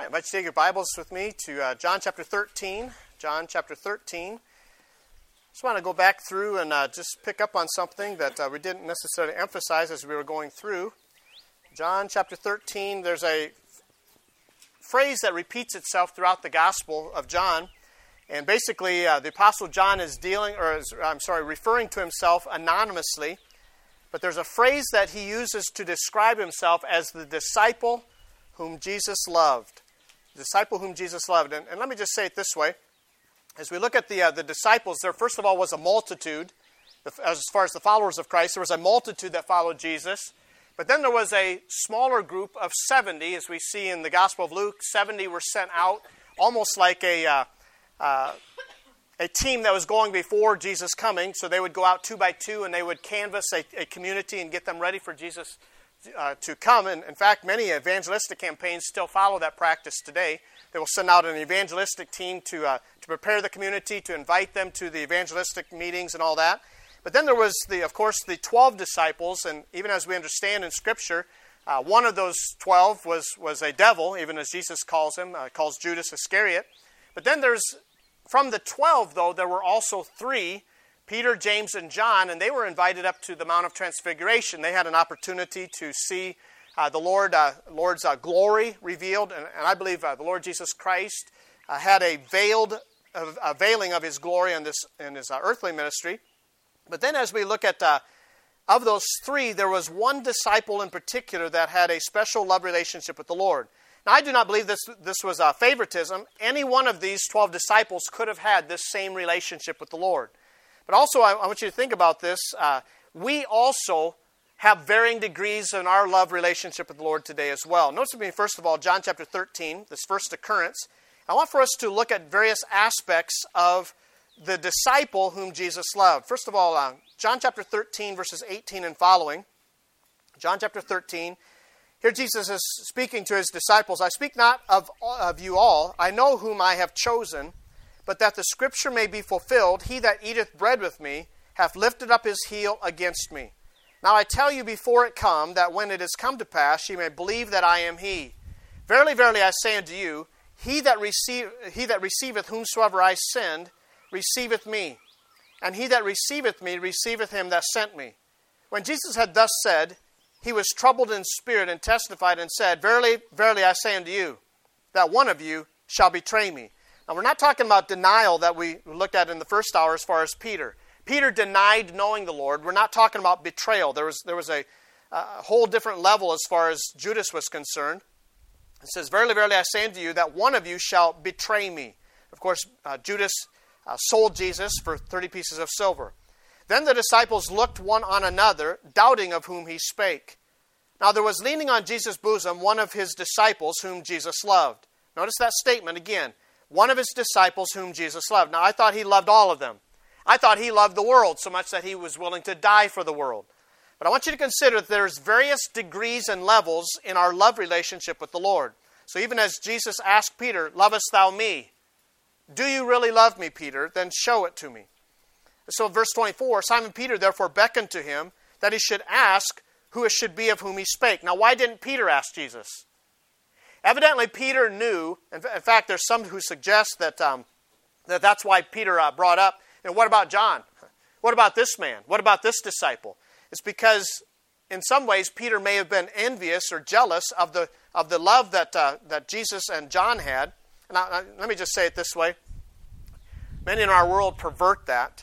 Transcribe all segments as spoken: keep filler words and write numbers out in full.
invite you to take your Bibles with me to uh, John chapter thirteen. John chapter thirteen. Just want to go back through and uh, just pick up on something that uh, we didn't necessarily emphasize as we were going through. John chapter thirteen, there's a phrase that repeats itself throughout the Gospel of John. And basically, uh, the Apostle John is dealing, or is, I'm sorry, referring to himself anonymously. But there's a phrase that he uses to describe himself as the disciple whom Jesus loved. The disciple whom Jesus loved. And, and let me just say it this way. As we look at the uh, the disciples, there first of all was a multitude. As far as the followers of Christ, there was a multitude that followed Jesus. But then there was a smaller group of seventy, as we see in the Gospel of Luke. seventy were sent out, almost like a uh, uh, a team that was going before Jesus coming. So they would go out two by two, and they would canvass a, a community and get them ready for Jesus uh, to come. And in fact, many evangelistic campaigns still follow that practice today. They will send out an evangelistic team to uh, to prepare the community, to invite them to the evangelistic meetings and all that. But then there was, the, of course, the twelve disciples, and even as we understand in Scripture, uh, one of those twelve was, was a devil, even as Jesus calls him, uh, calls Judas Iscariot. But then there's, from the twelve, though, there were also three, Peter, James, and John, and they were invited up to the Mount of Transfiguration. They had an opportunity to see uh, the Lord, uh, Lord's uh, glory revealed, and, and I believe uh, the Lord Jesus Christ uh, had a veiled, uh, a veiling of His glory in, this, in His uh, earthly ministry. But then as we look at, uh, of those three, there was one disciple in particular that had a special love relationship with the Lord. Now, I do not believe this, this was uh, favoritism. Any one of these twelve disciples could have had this same relationship with the Lord. But also, I, I want you to think about this. Uh, we also have varying degrees in our love relationship with the Lord today as well. Notice with me, first of all, John chapter thirteen, this first occurrence. I want for us to look at various aspects of the disciple whom Jesus loved. First of all, uh, John chapter thirteen, verses eighteen and following. John chapter thirteen. Here Jesus is speaking to His disciples. I speak not of, of you all. I know whom I have chosen, but that the Scripture may be fulfilled, he that eateth bread with me hath lifted up his heel against me. Now I tell you before it come, that when it is come to pass, ye may believe that I am he. Verily, verily, I say unto you, he that, receive, he that receiveth whomsoever I send, receiveth me. And he that receiveth me, receiveth him that sent me. When Jesus had thus said, he was troubled in spirit, and testified and said, Verily, verily, I say unto you, that one of you shall betray me. Now, we're not talking about denial that we looked at in the first hour as far as Peter. Peter denied knowing the Lord. We're not talking about betrayal. There was, there was a, a whole different level as far as Judas was concerned. It says, Verily, verily, I say unto you, that one of you shall betray me. Of course, uh, Judas uh, sold Jesus for thirty pieces of silver. Then the disciples looked one on another, doubting of whom he spake. Now there was leaning on Jesus' bosom one of his disciples whom Jesus loved. Notice that statement again. One of his disciples whom Jesus loved. Now I thought he loved all of them. I thought he loved the world so much that he was willing to die for the world. But I want you to consider that there's various degrees and levels in our love relationship with the Lord. So even as Jesus asked Peter, Lovest thou me? Do you really love me, Peter? Then show it to me. So in verse twenty-four, Simon Peter therefore beckoned to him that he should ask who it should be of whom he spake. Now why didn't Peter ask Jesus? Evidently Peter knew, in fact there's some who suggest that, um, that that's why Peter uh, brought up, and what about John? What about this man? What about this disciple? It's because in some ways Peter may have been envious or jealous of the, of the love that, uh, that Jesus and John had. And I, I, let me just say it this way. Many in our world pervert that.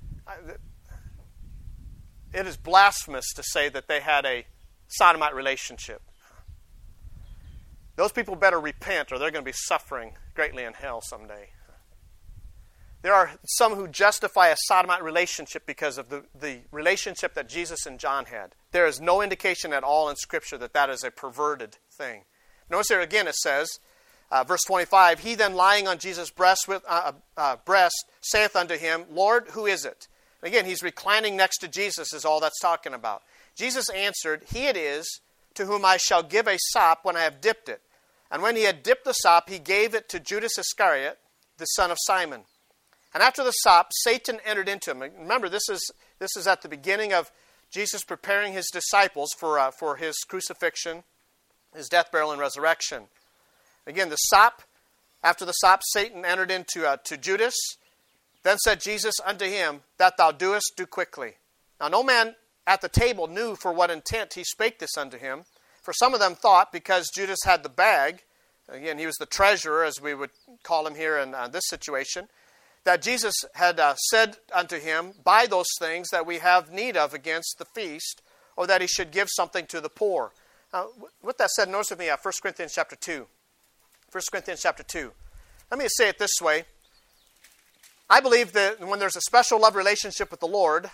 It is blasphemous to say that they had a sodomite relationship. Those people better repent or they're going to be suffering greatly in hell someday. There are some who justify a sodomite relationship because of the, the relationship that Jesus and John had. There is no indication at all in Scripture that that is a perverted thing. Notice here again it says, uh, verse twenty-five, He then lying on Jesus' breast, with, uh, uh, breast saith unto him, Lord, who is it? Again, he's reclining next to Jesus is all that's talking about. Jesus answered, He it is to whom I shall give a sop when I have dipped it. And when he had dipped the sop, he gave it to Judas Iscariot, the son of Simon. And after the sop, Satan entered into him. Remember, this is this is at the beginning of Jesus preparing his disciples for uh, for his crucifixion, his death, burial, and resurrection. Again, the sop, after the sop, Satan entered into uh, to Judas. Then said Jesus unto him, that thou doest, do quickly. Now no man at the table knew for what intent he spake this unto him. For some of them thought, because Judas had the bag, again, he was the treasurer, as we would call him here in uh, this situation, that Jesus had uh, said unto him, buy those things that we have need of against the feast, or that he should give something to the poor. Now, with that said, notice with me uh, First Corinthians chapter two. First Corinthians chapter two. Let me say it this way. I believe that when there's a special love relationship with the Lord,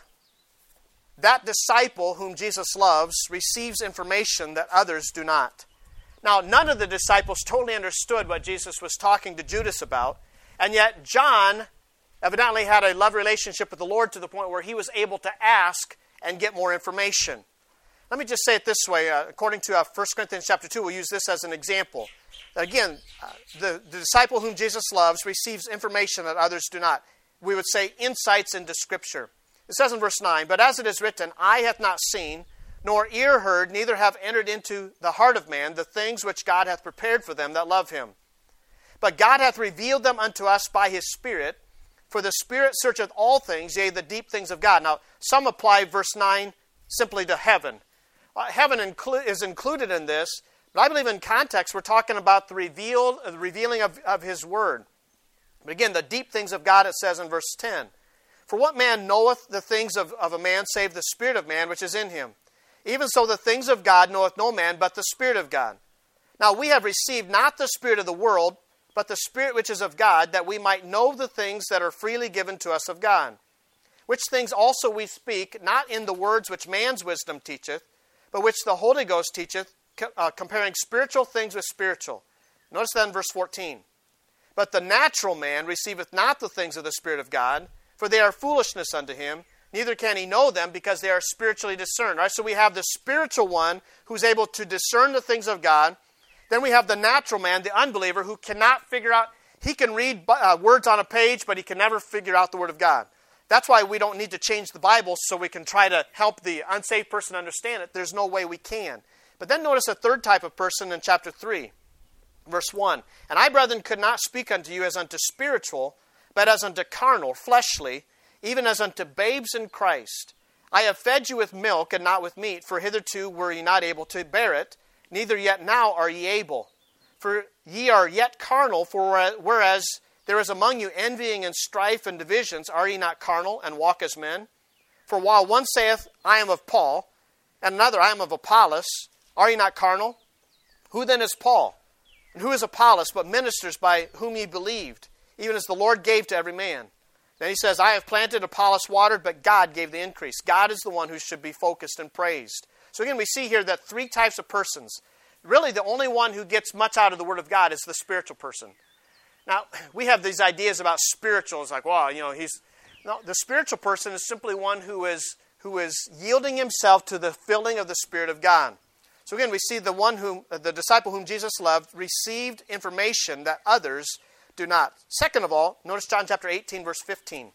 that disciple whom Jesus loves receives information that others do not. Now, none of the disciples totally understood what Jesus was talking to Judas about, and yet John evidently had a love relationship with the Lord to the point where he was able to ask and get more information. Let me just say it this way. Uh, according to uh, First Corinthians chapter two, we'll use this as an example. Again, uh, the, the disciple whom Jesus loves receives information that others do not. We would say insights into Scripture. It says in verse nine, but as it is written, eye hath not seen, nor ear heard, neither have entered into the heart of man the things which God hath prepared for them that love him. But God hath revealed them unto us by his Spirit, for the Spirit searcheth all things, yea, the deep things of God. Now, some apply verse nine simply to heaven. Uh, heaven inclu- is included in this, but I believe in context we're talking about the revealed, uh, the revealing of, of his word. But again, the deep things of God, it says in verse ten. For what man knoweth the things of, of a man save the Spirit of man which is in him? Even so the things of God knoweth no man but the Spirit of God. Now we have received not the spirit of the world, but the Spirit which is of God, that we might know the things that are freely given to us of God. Which things also we speak, not in the words which man's wisdom teacheth, but which the Holy Ghost teacheth, uh, comparing spiritual things with spiritual. Notice that in verse fourteen. But the natural man receiveth not the things of the Spirit of God, for they are foolishness unto him, neither can he know them, because they are spiritually discerned. All right, so we have the spiritual one who's able to discern the things of God. Then we have the natural man, the unbeliever, who cannot figure out, he can read uh, words on a page, but he can never figure out the Word of God. That's why we don't need to change the Bible so we can try to help the unsaved person understand it. There's no way we can. But then notice a third type of person in chapter three. Verse one, and I, brethren, could not speak unto you as unto spiritual, but as unto carnal, fleshly, even as unto babes in Christ. I have fed you with milk and not with meat, for hitherto were ye not able to bear it, neither yet now are ye able. For ye are yet carnal, for whereas there is among you envying and strife and divisions, are ye not carnal, and walk as men? For while one saith, I am of Paul, and another, I am of Apollos, are ye not carnal? Who then is Paul? And who is Apollos, but ministers by whom ye believed, even as the Lord gave to every man? Then he says, I have planted, Apollos watered, but God gave the increase. God is the one who should be focused and praised. So again, we see here that three types of persons. Really, the only one who gets much out of the Word of God is the spiritual person. Now, we have these ideas about spiritual. It's like, well, you know, he's... No, the spiritual person is simply one who is, who is yielding himself to the filling of the Spirit of God. So again, we see the one whom, the disciple whom Jesus loved received information that others do not. Second of all, notice John chapter eighteen, verse fifteen.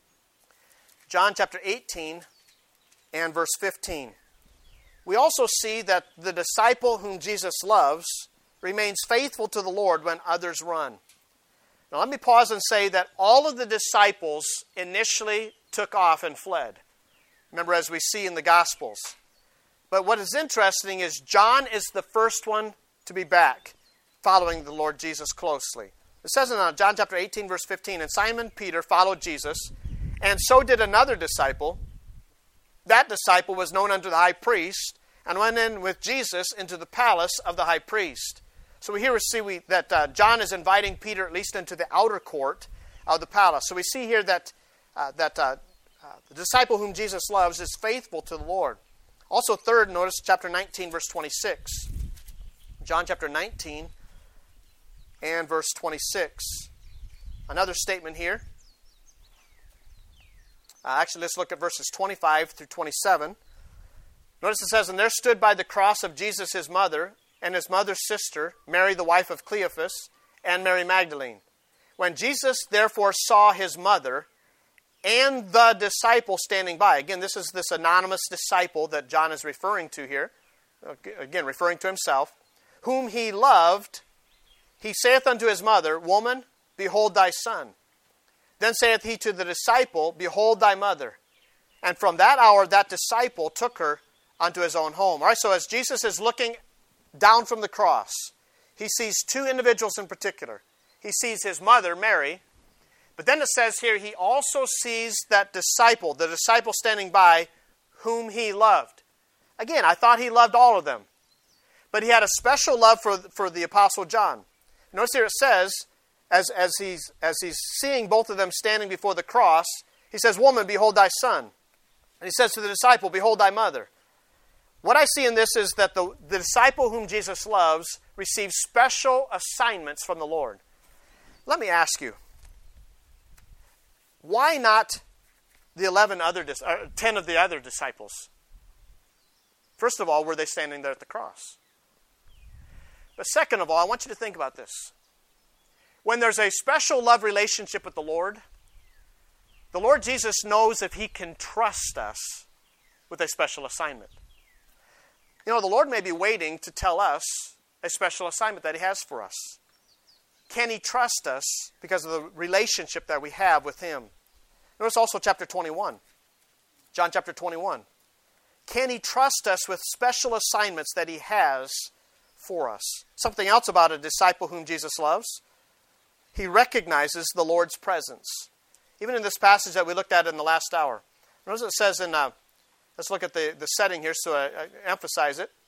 John chapter eighteen and verse fifteen. We also see that the disciple whom Jesus loves remains faithful to the Lord when others run. Now let me pause and say that all of the disciples initially took off and fled. Remember, as we see in the Gospels. But what is interesting is John is the first one to be back, following the Lord Jesus closely. It says in John chapter eighteen, verse fifteen, and Simon Peter followed Jesus, and so did another disciple. That disciple was known unto the high priest, and went in with Jesus into the palace of the high priest. So here we see we, that uh, John is inviting Peter at least into the outer court of the palace. So we see here that, uh, that uh, uh, the disciple whom Jesus loves is faithful to the Lord. Also, third, notice chapter nineteen, verse twenty-six. John chapter nineteen and verse twenty-six. Another statement here. Uh, actually, let's look at verses twenty-five through twenty-seven. Notice it says, and there stood by the cross of Jesus his mother, and his mother's sister, Mary the wife of Cleophas, and Mary Magdalene. When Jesus therefore saw his mother, and the disciple standing by. Again, this is this anonymous disciple that John is referring to here. Again, referring to himself. Whom he loved, he saith unto his mother, Woman, behold thy son. Then saith he to the disciple, Behold thy mother. And from that hour that disciple took her unto his own home. All right, so as Jesus is looking down from the cross, he sees two individuals in particular. He sees his mother, Mary, but then it says here he also sees that disciple, the disciple standing by, whom he loved. Again, I thought he loved all of them, but he had a special love for, for the Apostle John. Notice here it says, as, as, he's, as he's seeing both of them standing before the cross, he says, Woman, behold thy son. And he says to the disciple, Behold thy mother. What I see in this is that the, the disciple whom Jesus loves receives special assignments from the Lord. Let me ask you, why not the eleven other, or ten of the other disciples? First of all, were they standing there at the cross? But second of all, I want you to think about this. When there's a special love relationship with the Lord, the Lord Jesus knows if he can trust us with a special assignment. You know, the Lord may be waiting to tell us a special assignment that he has for us. Can he trust us because of the relationship that we have with him? Notice also chapter twenty-one. John chapter twenty-one. Can he trust us with special assignments that he has for us? Something else about a disciple whom Jesus loves. He recognizes the Lord's presence. Even in this passage that we looked at in the last hour. Notice it says in, uh, let's look at the, the setting here so I, I emphasize it.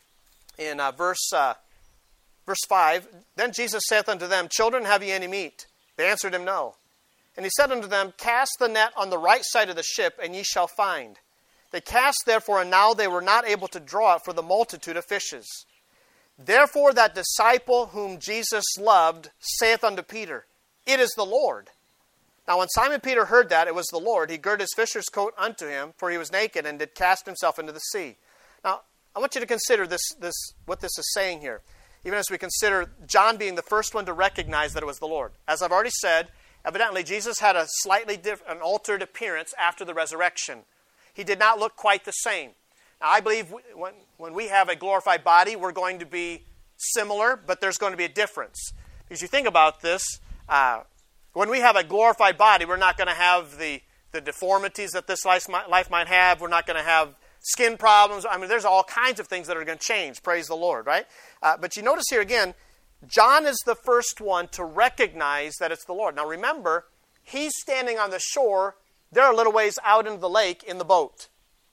In uh, verse... Uh, Verse five, Then Jesus saith unto them, Children, have ye any meat? They answered him, No. And he said unto them, Cast the net on the right side of the ship, and ye shall find. They cast therefore, and now they were not able to draw it for the multitude of fishes. Therefore that disciple whom Jesus loved saith unto Peter, It is the Lord. Now when Simon Peter heard that it was the Lord, he girt his fisher's coat unto him, for he was naked, and did cast himself into the sea. Now, I want you to consider this, this what this is saying here. Even as we consider John being the first one to recognize that it was the Lord. As I've already said, evidently Jesus had a slightly diff- an altered appearance after the resurrection. He did not look quite the same. Now, I believe when, when we have a glorified body, we're going to be similar, but there's going to be a difference. Because you think about this, uh, when we have a glorified body, we're not going to have the, the deformities that this life might, life might have. We're not going to have skin problems. I mean, there's all kinds of things that are going to change. Praise the Lord, right? Uh, but you notice here again, John is the first one to recognize that it's the Lord. Now remember, he's standing on the shore. They're a little ways out into the lake in the boat.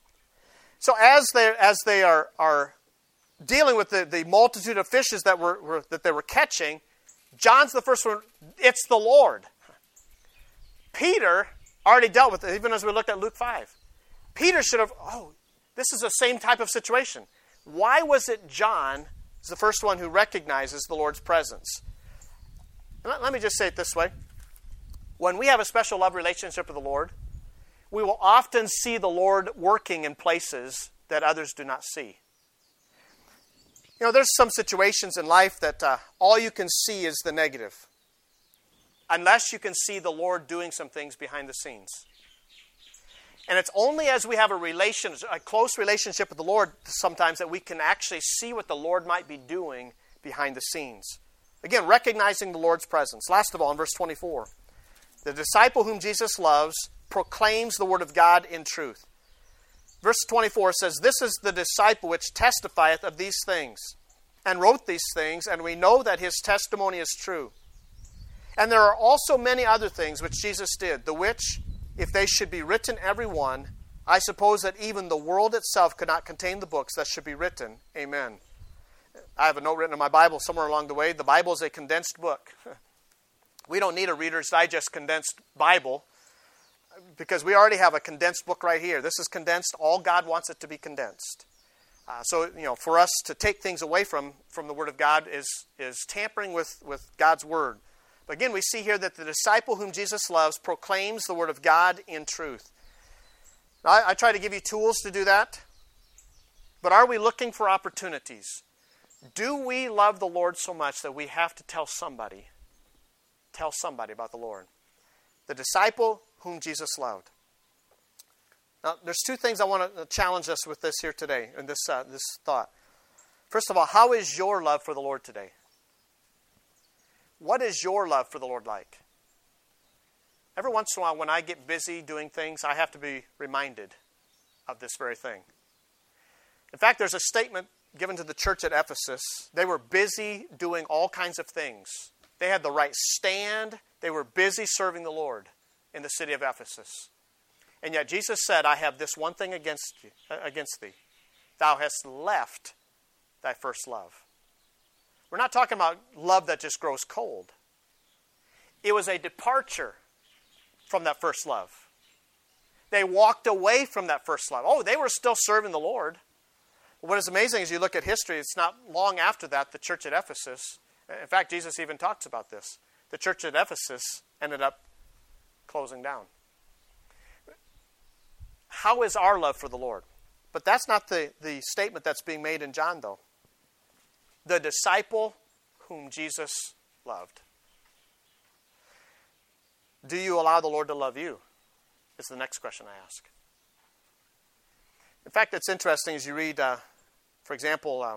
So as they as they are are dealing with the, the multitude of fishes that were, were that they were catching, John's the first one. It's the Lord. Peter already dealt with it, even as we looked at Luke five. Peter should have, oh, this is the same type of situation. Why was it John is the first one who recognizes the Lord's presence? And let, let me just say it this way. When we have a special love relationship with the Lord, we will often see the Lord working in places that others do not see. You know, there's some situations in life that uh, all you can see is the negative, unless you can see the Lord doing some things behind the scenes. And it's only as we have a relation, a close relationship with the Lord sometimes that we can actually see what the Lord might be doing behind the scenes. Again, recognizing the Lord's presence. Last of all, in verse twenty-four, the disciple whom Jesus loves proclaims the word of God in truth. Verse twenty-four says, This is the disciple which testifieth of these things, and wrote these things, and we know that his testimony is true. And there are also many other things which Jesus did, the which, if they should be written every one, I suppose that even the world itself could not contain the books that should be written. Amen. I have a note written in my Bible somewhere along the way. The Bible is a condensed book. We don't need a Reader's Digest condensed Bible because we already have a condensed book right here. This is condensed. All God wants it to be condensed. Uh, so, you know, for us to take things away from, from the Word of God is, is tampering with, with God's Word. But again, we see here that the disciple whom Jesus loves proclaims the Word of God in truth. Now, I, I try to give you tools to do that. But are we looking for opportunities? Do we love the Lord so much that we have to tell somebody, tell somebody about the Lord? The disciple whom Jesus loved. Now, there's two things I want to challenge us with this here today, in this, uh, this thought. First of all, how is your love for the Lord today? What is your love for the Lord like? Every once in a while when I get busy doing things, I have to be reminded of this very thing. In fact, there's a statement given to the church at Ephesus. They were busy doing all kinds of things. They had the right stand. They were busy serving the Lord in the city of Ephesus. And yet Jesus said, I have this one thing against you, against thee. Thou hast left thy first love. We're not talking about love that just grows cold. It was a departure from that first love. They walked away from that first love. Oh, they were still serving the Lord. What is amazing is you look at history, it's not long after that, the church at Ephesus, in fact, Jesus even talks about this. The church at Ephesus ended up closing down. How is our love for the Lord? But that's not the, the statement that's being made in John, though. The disciple whom Jesus loved. Do you allow the Lord to love you? Is the next question I ask. In fact, it's interesting as you read, uh, for example, uh,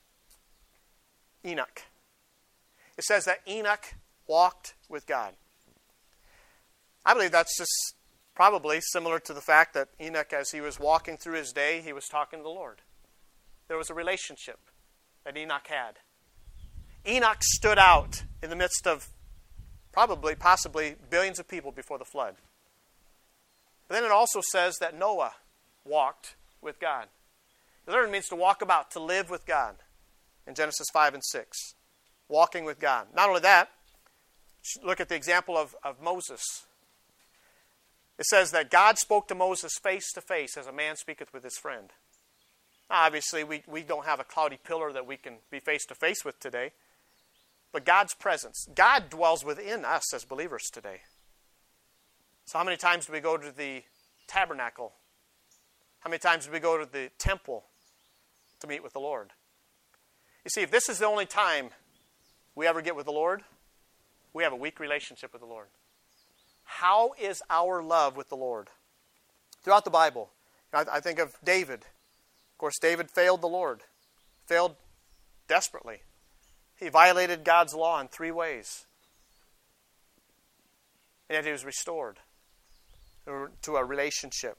Enoch. It says that Enoch walked with God. I believe that's just probably similar to the fact that Enoch, as he was walking through his day, he was talking to the Lord. There was a relationship that Enoch had. Enoch stood out in the midst of probably, possibly, billions of people before the flood. But then it also says that Noah walked with God. The literally means to walk about, to live with God. In Genesis five and six. Walking with God. Not only that, look at the example of, of Moses. It says that God spoke to Moses face to face as a man speaketh with his friend. Now, obviously, we, we don't have a cloudy pillar that we can be face to face with today. But God's presence. God dwells within us as believers today. So how many times do we go to the tabernacle? How many times do we go to the temple to meet with the Lord? You see, if this is the only time we ever get with the Lord, we have a weak relationship with the Lord. How is our love with the Lord? Throughout the Bible, I, I think of David. Of course, David failed the Lord. Failed desperately. He violated God's law in three ways. And yet he was restored to a relationship.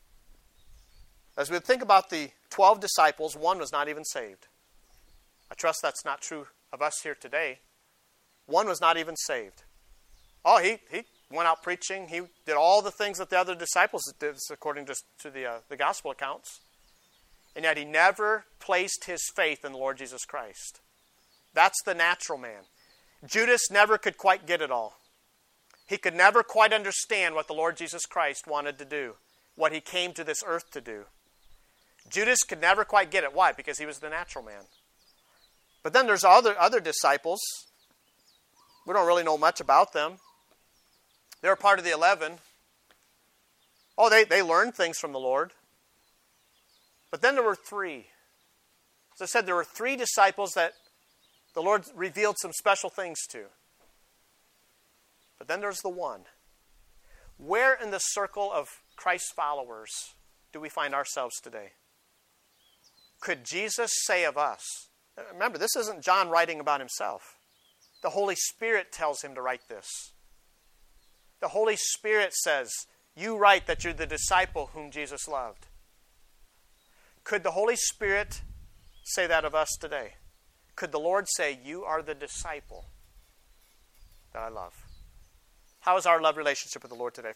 As we think about the twelve disciples, one was not even saved. I trust that's not true of us here today. One was not even saved. Oh, he, he went out preaching. He did all the things that the other disciples did, according to, to the, uh, the gospel accounts. And yet he never placed his faith in the Lord Jesus Christ. That's the natural man. Judas never could quite get it all. He could never quite understand what the Lord Jesus Christ wanted to do, what he came to this earth to do. Judas could never quite get it. Why? Because he was the natural man. But then there's other, other disciples. We don't really know much about them. They're part of the eleven. Oh, they, they learned things from the Lord. But then there were three. As I said, there were three disciples that the Lord revealed some special things to. But then there's the one. Where in the circle of Christ's followers do we find ourselves today? Could Jesus say of us, remember, this isn't John writing about himself. The Holy Spirit tells him to write this. The Holy Spirit says, you write that you're the disciple whom Jesus loved. Could the Holy Spirit say that of us today? Could the Lord say, you are the disciple that I love? How is our love relationship with the Lord today?